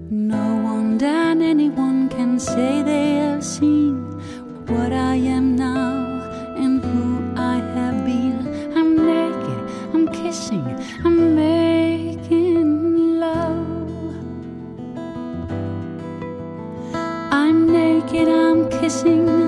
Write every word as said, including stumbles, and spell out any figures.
No one than anyone can say they have seen what I am now and who I have been. I'm naked, I'm kissing, I'm making love. I'm naked, I'm kissing,